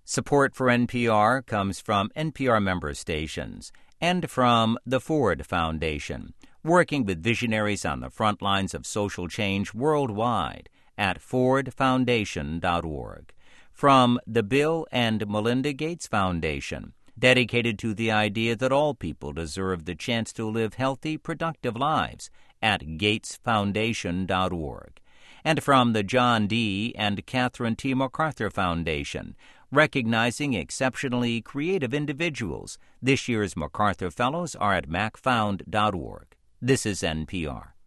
Support for NPR comes from NPR member stations and from the Ford Foundation, working with visionaries on the front lines of social change worldwide at fordfoundation.org. From the Bill and Melinda Gates Foundation, dedicated to the idea that all people deserve the chance to live healthy, productive lives at gatesfoundation.org. And from the John D. and Catherine T. MacArthur Foundation, recognizing exceptionally creative individuals. This year's MacArthur Fellows are at macfound.org. This is NPR.